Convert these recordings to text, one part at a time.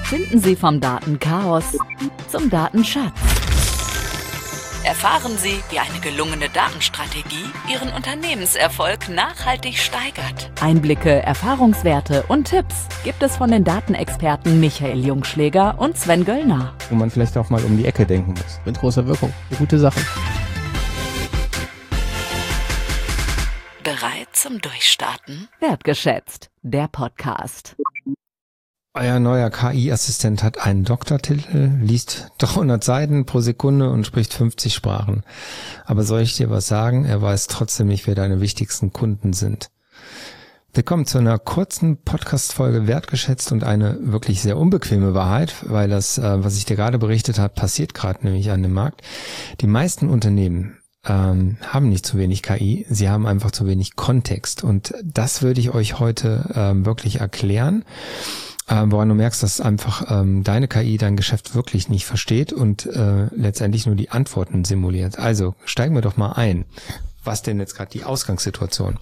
Finden Sie vom Datenchaos zum Datenschatz. Erfahren Sie, wie eine gelungene Datenstrategie Ihren Unternehmenserfolg nachhaltig steigert. Einblicke, Erfahrungswerte und Tipps gibt es von den Datenexperten Michael Jungschläger und Sven Göllner. Wo man vielleicht auch mal um die Ecke denken muss. Mit großer Wirkung. Eine gute Sache. Bereit zum Durchstarten? Wertgeschätzt, der Podcast. Euer neuer KI-Assistent hat einen Doktortitel, liest 300 Seiten pro Sekunde und spricht 50 Sprachen. Aber soll ich dir was sagen? Er weiß trotzdem nicht, wer deine wichtigsten Kunden sind. Willkommen zu einer kurzen Podcast-Folge Wertgeschätzt und eine wirklich sehr unbequeme Wahrheit, weil das, was ich dir gerade berichtet habe, passiert gerade nämlich an dem Markt. Die meisten Unternehmen haben nicht zu wenig KI, sie haben einfach zu wenig Kontext. Und das würde ich euch heute wirklich erklären. Woran du merkst, dass einfach deine KI dein Geschäft wirklich nicht versteht und letztendlich nur die Antworten simuliert. Also steigen wir doch mal ein. Was denn jetzt gerade die Ausgangssituation?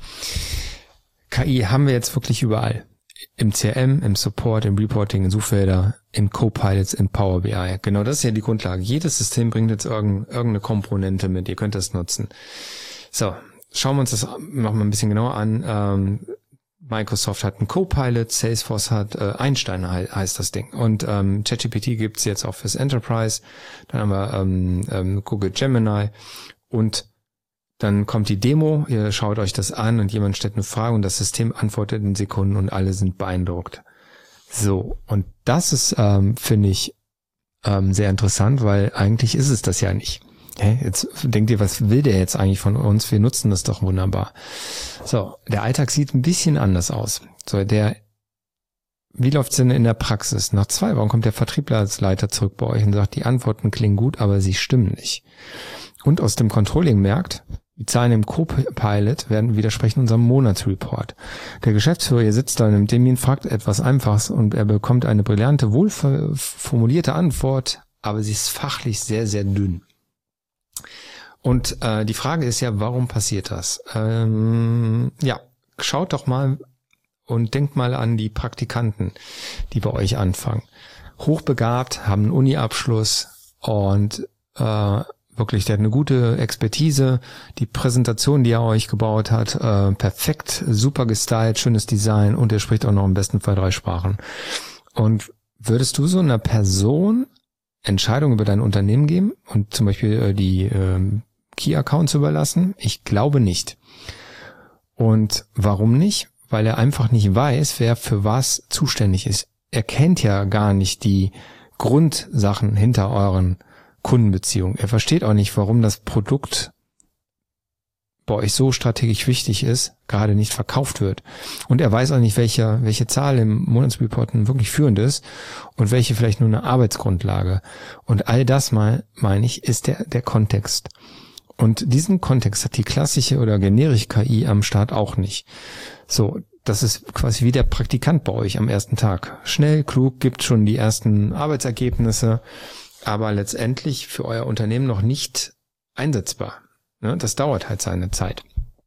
KI haben wir jetzt wirklich überall. Im CRM, im Support, im Reporting, in Suchfelder, in Copilots, in Power BI. Genau das ist ja die Grundlage. Jedes System bringt jetzt irgendeine Komponente mit. Ihr könnt das nutzen. So, schauen wir uns das noch mal ein bisschen genauer an. Microsoft hat einen Copilot, Salesforce hat Einstein heißt das Ding. Und ChatGPT gibt's jetzt auch fürs Enterprise. Dann haben wir Google Gemini. Und dann kommt die Demo, ihr schaut euch das an und jemand stellt eine Frage und das System antwortet in Sekunden und alle sind beeindruckt. So, und das ist, finde ich, sehr interessant, weil eigentlich ist es das ja nicht. Jetzt denkt ihr, was will der jetzt eigentlich von uns? Wir nutzen das doch wunderbar. So, der Alltag sieht ein bisschen anders aus. So, wie läuft's denn in der Praxis? Nach 2 Wochen kommt der Vertriebsleiter zurück bei euch und sagt, die Antworten klingen gut, aber sie stimmen nicht. Und aus dem Controlling merkt, die Zahlen im Copilot widersprechen unserem Monatsreport. Der Geschäftsführer hier sitzt da und dem ihn fragt etwas Einfaches und er bekommt eine brillante, wohlformulierte Antwort, aber sie ist fachlich sehr, sehr dünn. Und die Frage ist ja, warum passiert das? Schaut doch mal und denkt mal an die Praktikanten, die bei euch anfangen. Hochbegabt, haben einen Uni-Abschluss und wirklich, der hat eine gute Expertise. Die Präsentation, die er euch gebaut hat, perfekt, super gestylt, schönes Design und er spricht auch noch im besten Fall 3 Sprachen. Und würdest du so einer Person Entscheidungen über dein Unternehmen geben und zum Beispiel die Key-Accounts überlassen? Ich glaube nicht. Und warum nicht? Weil er einfach nicht weiß, wer für was zuständig ist. Er kennt ja gar nicht die Grundsachen hinter euren Kundenbeziehungen. Er versteht auch nicht, warum das Produkt bei euch so strategisch wichtig ist, gerade nicht verkauft wird. Und er weiß auch nicht, welche Zahl im Monatsreporten wirklich führend ist und welche vielleicht nur eine Arbeitsgrundlage. Und all das meine ich, ist der Kontext. Und diesen Kontext hat die klassische oder generische KI am Start auch nicht. So, das ist quasi wie der Praktikant bei euch am ersten Tag. Schnell, klug, gibt schon die ersten Arbeitsergebnisse, aber letztendlich für euer Unternehmen noch nicht einsetzbar. Das dauert halt seine Zeit.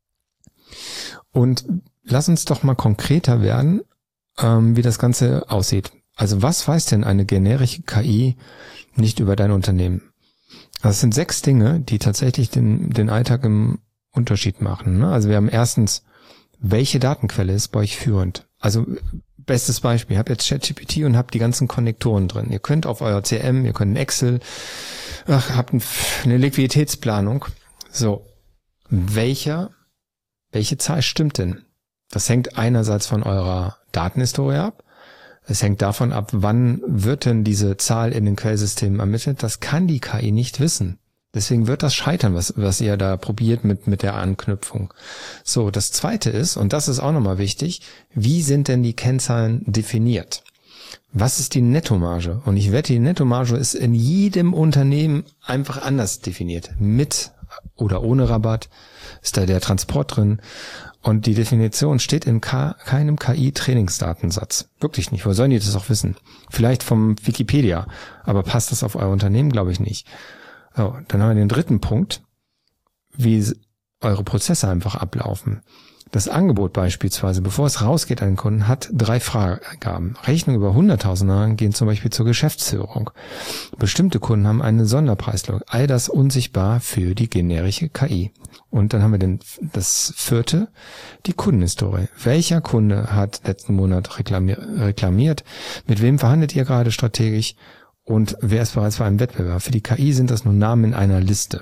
Und lass uns doch mal konkreter werden, wie das Ganze aussieht. Also was weiß denn eine generische KI nicht über dein Unternehmen? Das sind 6 Dinge, die tatsächlich den Alltag im Unterschied machen. Also wir haben erstens, welche Datenquelle ist bei euch führend? Also bestes Beispiel, ihr habt jetzt ChatGPT und habt die ganzen Konnektoren drin. Ihr könnt auf euer CRM, ihr könnt ein Excel, habt eine Liquiditätsplanung. So, welche Zahl stimmt denn? Das hängt einerseits von eurer Datenhistorie ab. Es hängt davon ab, wann wird denn diese Zahl in den Quellsystemen ermittelt. Das kann die KI nicht wissen. Deswegen wird das scheitern, was ihr da probiert mit der Anknüpfung. So, das Zweite ist, und das ist auch nochmal wichtig, wie sind denn die Kennzahlen definiert? Was ist die Nettomarge? Und ich wette, die Nettomarge ist in jedem Unternehmen einfach anders definiert. Mit oder ohne Rabatt ist da der Transport drin. Und die Definition steht in keinem KI-Trainingsdatensatz. Wirklich nicht. Wo sollen die das auch wissen? Vielleicht vom Wikipedia. Aber passt das auf euer Unternehmen? Glaube ich nicht. So, dann haben wir den dritten Punkt, wie eure Prozesse einfach ablaufen. Das Angebot beispielsweise, bevor es rausgeht an den Kunden, hat 3 Freigaben. Rechnungen über 100.000 gehen zum Beispiel zur Geschäftsführung. Bestimmte Kunden haben eine Sonderpreislog. All das unsichtbar für die generische KI. Und dann haben wir das 4., die Kundenhistorie. Welcher Kunde hat letzten Monat reklamiert? Mit wem verhandelt ihr gerade strategisch? Und wer ist bereits bei einem Wettbewerb? Für die KI sind das nur Namen in einer Liste.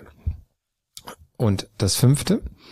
Und das 5.,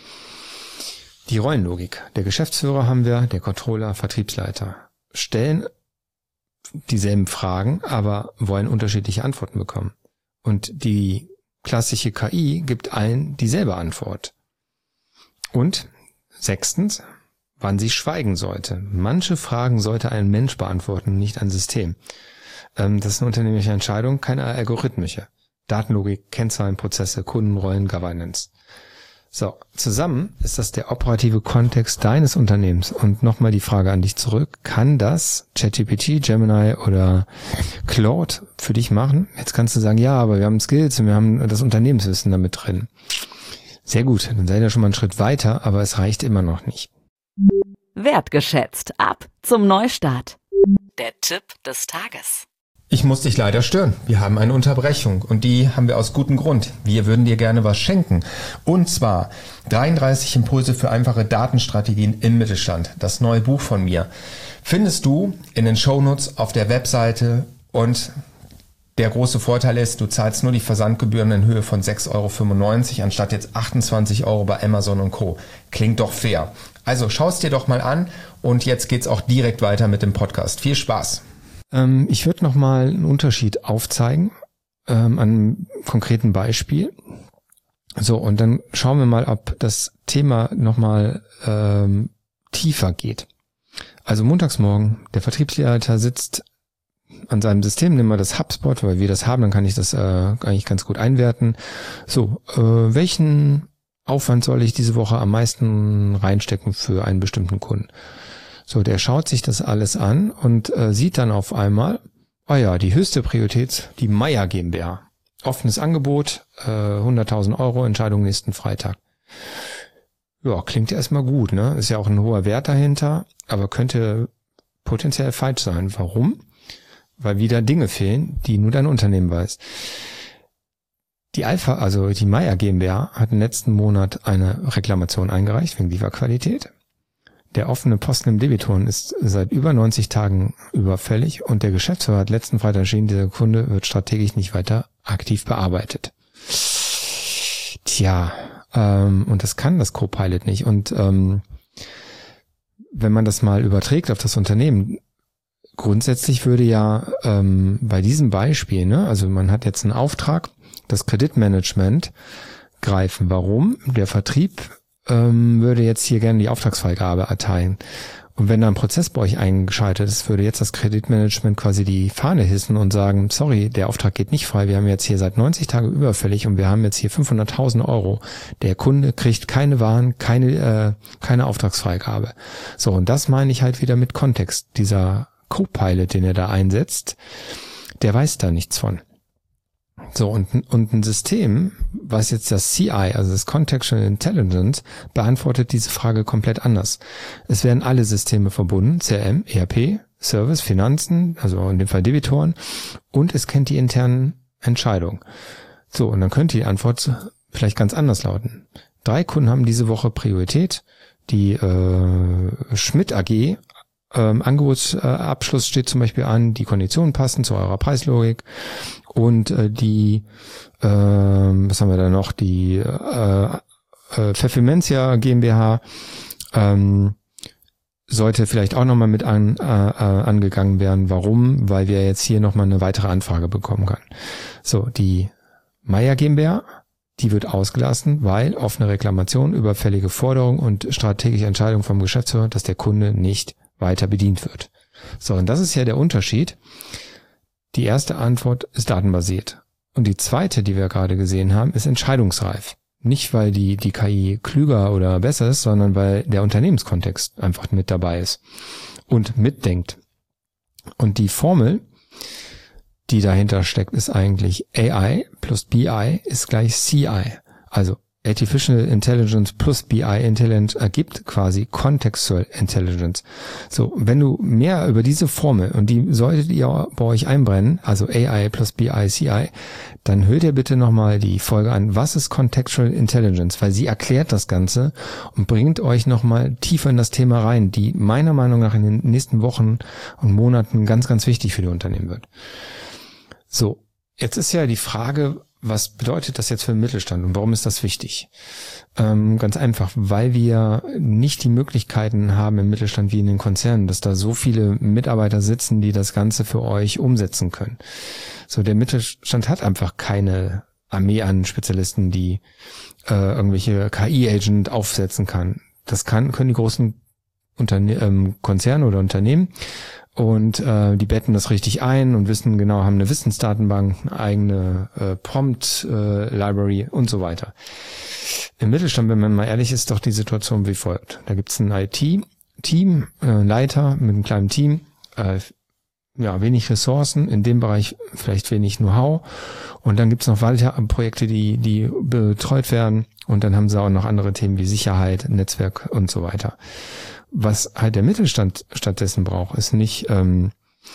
die Rollenlogik. Der Geschäftsführer haben wir, der Controller, Vertriebsleiter. Stellen dieselben Fragen, aber wollen unterschiedliche Antworten bekommen. Und die klassische KI gibt allen dieselbe Antwort. Und 6., wann sie schweigen sollte. Manche Fragen sollte ein Mensch beantworten, nicht ein System. Das ist eine unternehmerische Entscheidung, keine algorithmische. Datenlogik, Kennzahlen, Prozesse, Kundenrollen, Governance. So, zusammen ist das der operative Kontext deines Unternehmens. Und nochmal die Frage an dich zurück. Kann das ChatGPT, Gemini oder Claude für dich machen? Jetzt kannst du sagen, ja, aber wir haben Skills und wir haben das Unternehmenswissen damit drin. Sehr gut, dann seid ihr schon mal einen Schritt weiter, aber es reicht immer noch nicht. Wertgeschätzt. Ab zum Neustart. Der Tipp des Tages. Ich muss dich leider stören. Wir haben eine Unterbrechung und die haben wir aus gutem Grund. Wir würden dir gerne was schenken. Und zwar 33 Impulse für einfache Datenstrategien im Mittelstand. Das neue Buch von mir. Findest du in den Shownotes auf der Webseite und der große Vorteil ist, du zahlst nur die Versandgebühren in Höhe von 6,95 € anstatt jetzt 28 € bei Amazon und Co. Klingt doch fair. Also schau es dir doch mal an und jetzt geht's auch direkt weiter mit dem Podcast. Viel Spaß! Ich würde nochmal einen Unterschied aufzeigen an einem konkreten Beispiel. So, und dann schauen wir mal, ob das Thema nochmal tiefer geht. Also montagsmorgen, der Vertriebsleiter sitzt an seinem System, nehmen wir das HubSpot, weil wir das haben, dann kann ich das eigentlich ganz gut einwerten. So, welchen Aufwand soll ich diese Woche am meisten reinstecken für einen bestimmten Kunden? So, der schaut sich das alles an und sieht dann auf einmal, die höchste Priorität, die Meier GmbH. Offenes Angebot, 100.000 €, Entscheidung nächsten Freitag. Ja, klingt ja erstmal gut, ne? Ist ja auch ein hoher Wert dahinter, aber könnte potenziell falsch sein. Warum? Weil wieder Dinge fehlen, die nur dein Unternehmen weiß. Die Alpha, also die Meier GmbH, hat im letzten Monat eine Reklamation eingereicht wegen Lieferqualität. Der offene Posten im Debitoren ist seit über 90 Tagen überfällig und der Geschäftsführer hat letzten Freitag entschieden, dieser Kunde wird strategisch nicht weiter aktiv bearbeitet. Tja, und das kann das Copilot nicht. Und wenn man das mal überträgt auf das Unternehmen, grundsätzlich würde ja bei diesem Beispiel, ne, also man hat jetzt einen Auftrag, das Kreditmanagement greifen. Warum? Der Vertrieb würde jetzt hier gerne die Auftragsfreigabe erteilen. Und wenn da ein Prozess bei euch eingeschaltet ist, würde jetzt das Kreditmanagement quasi die Fahne hissen und sagen, sorry, der Auftrag geht nicht frei, wir haben jetzt hier seit 90 Tagen überfällig und wir haben jetzt hier 500.000 €. Der Kunde kriegt keine Waren, keine Auftragsfreigabe. So, und das meine ich halt wieder mit Kontext. Dieser Copilot, den er da einsetzt, der weiß da nichts von. So, und ein System, was jetzt das CI, also das Contextual Intelligence, beantwortet diese Frage komplett anders. Es werden alle Systeme verbunden, CRM, ERP, Service, Finanzen, also in dem Fall Debitoren, und es kennt die internen Entscheidungen. So, und dann könnte die Antwort vielleicht ganz anders lauten. 3 Kunden haben diese Woche Priorität. Die Schmidt AG, Angebotsabschluss steht zum Beispiel an, die Konditionen passen zu eurer Preislogik. Und die, was haben wir da noch, die Pfeffermentia GmbH sollte vielleicht auch nochmal mit angegangen werden. Warum? Weil wir jetzt hier nochmal eine weitere Anfrage bekommen können. So, die Meier GmbH, die wird ausgelassen, weil offene Reklamation, überfällige Forderung und strategische Entscheidung vom Geschäftsführer, dass der Kunde nicht weiter bedient wird. So, und das ist ja der Unterschied. Die erste Antwort ist datenbasiert. Und die zweite, die wir gerade gesehen haben, ist entscheidungsreif. Nicht, weil die KI klüger oder besser ist, sondern weil der Unternehmenskontext einfach mit dabei ist und mitdenkt. Und die Formel, die dahinter steckt, ist eigentlich AI plus BI ist gleich CI. Also Artificial Intelligence plus BI Intelligence ergibt quasi Contextual Intelligence. So, wenn du mehr über diese Formel, und die solltet ihr bei euch einbrennen, also AI plus BI CI, dann hört ihr bitte nochmal die Folge an, was ist Contextual Intelligence, weil sie erklärt das Ganze und bringt euch nochmal tiefer in das Thema rein, die meiner Meinung nach in den nächsten Wochen und Monaten ganz, ganz wichtig für die Unternehmen wird. So, jetzt ist ja die Frage, was bedeutet das jetzt für den Mittelstand und warum ist das wichtig? Ganz einfach, weil wir nicht die Möglichkeiten haben im Mittelstand wie in den Konzernen, dass da so viele Mitarbeiter sitzen, die das Ganze für euch umsetzen können. So, der Mittelstand hat einfach keine Armee an Spezialisten, die irgendwelche KI-Agent aufsetzen kann. Das können die großen Konzerne oder Unternehmen. Und die betten das richtig ein und wissen genau, haben eine Wissensdatenbank, eine eigene Prompt-Library und so weiter. Im Mittelstand, wenn man mal ehrlich ist, doch die Situation wie folgt. Da gibt's ein IT-Team, Leiter mit einem kleinen Team, wenig Ressourcen, in dem Bereich vielleicht wenig Know-how. Und dann gibt's noch weitere Projekte, die betreut werden. Und dann haben sie auch noch andere Themen wie Sicherheit, Netzwerk und so weiter. Was halt der Mittelstand stattdessen braucht, ist nicht, ein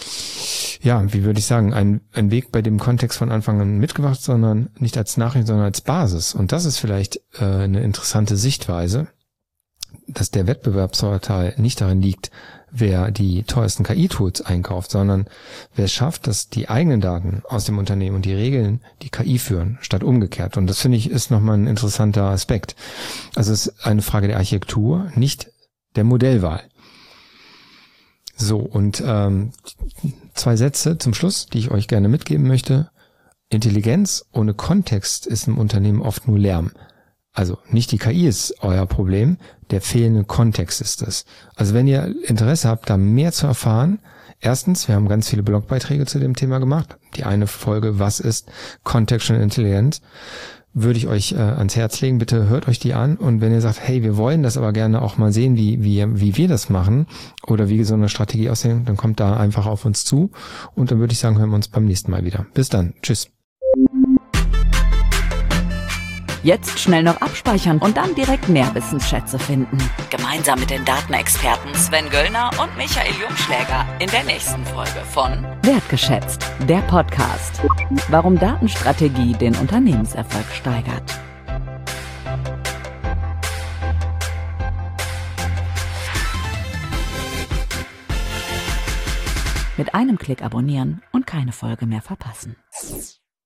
Weg, bei dem Kontext von Anfang an mitgebracht, sondern nicht als Nachricht, sondern als Basis. Und das ist vielleicht eine interessante Sichtweise, dass der Wettbewerbsvorteil nicht darin liegt, wer die teuersten KI-Tools einkauft, sondern wer es schafft, dass die eigenen Daten aus dem Unternehmen und die Regeln die KI führen, statt umgekehrt. Und das finde ich ist nochmal ein interessanter Aspekt. Also es ist eine Frage der Architektur, nicht der Modellwahl. So, und 2 Sätze zum Schluss, die ich euch gerne mitgeben möchte. Intelligenz ohne Kontext ist im Unternehmen oft nur Lärm. Also nicht die KI ist euer Problem, der fehlende Kontext ist es. Also wenn ihr Interesse habt, da mehr zu erfahren, erstens, wir haben ganz viele Blogbeiträge zu dem Thema gemacht. Die eine Folge, was ist Contextual Intelligence, würde ich euch ans Herz legen. Bitte hört euch die an. Und wenn ihr sagt, hey, wir wollen das aber gerne auch mal sehen, wie wir das machen oder wie so eine Strategie aussehen, dann kommt da einfach auf uns zu. Und dann würde ich sagen, hören wir uns beim nächsten Mal wieder. Bis dann. Tschüss. Jetzt schnell noch abspeichern und dann direkt mehr Wissensschätze finden. Gemeinsam mit den Datenexperten Sven Göllner und Michael Jungschläger in der nächsten Folge von Wertgeschätzt, der Podcast. Warum Datenstrategie den Unternehmenserfolg steigert. Mit einem Klick abonnieren und keine Folge mehr verpassen.